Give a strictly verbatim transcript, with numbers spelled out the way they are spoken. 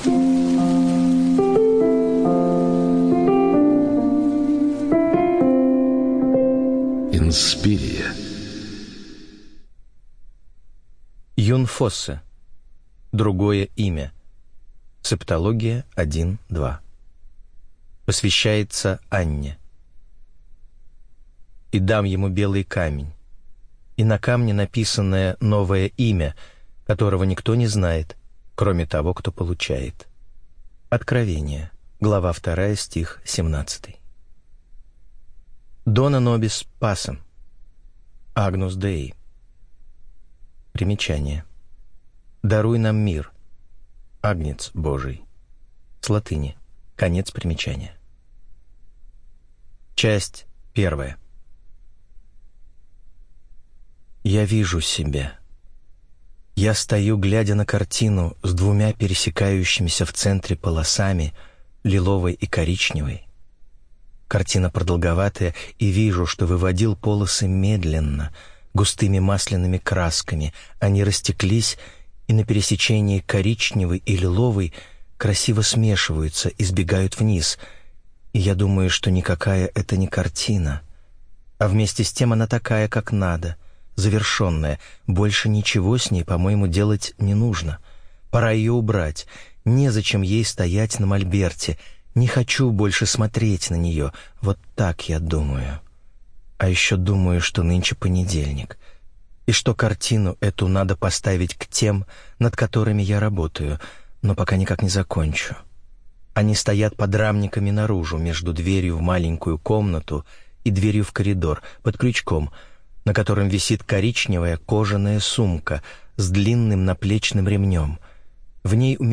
Инспирия. Юн Фоссе. Другое имя. Септология один два. Посвящается Анне. «И дам ему белый камень, и на камне написанное новое имя, которого никто не знает, кроме того, кто получает». Откровение. Глава вторая, стих семнадцатый. Дона нобис пасем. Агнус Деи. Примечание. «Даруй нам мир». Агнец Божий. С латыни. Конец примечания. Часть первая. Я вижу себя. Я стою, глядя на картину с двумя пересекающимися в центре полосами, лиловой и коричневой. Картина продолговатая, и вижу, что выводил полосы медленно, густыми масляными красками. Они растеклись, и на пересечении коричневой и лиловой красиво смешиваются и сбегают вниз. И я думаю, что никакая это не картина, а вместе с тем она такая, как надо, завершенная. Больше ничего с ней, по-моему, делать не нужно. Пора ее убрать. Незачем ей стоять на мольберте. Не хочу больше смотреть на нее. Вот так я думаю. А еще думаю, что нынче понедельник, и что картину эту надо поставить к тем, над которыми я работаю, но пока никак не закончу. Они стоят под рамниками наружу, между дверью в маленькую комнату и дверью в коридор, под крючком, на котором висит коричневая кожаная сумка с длинным наплечным ремнем. В ней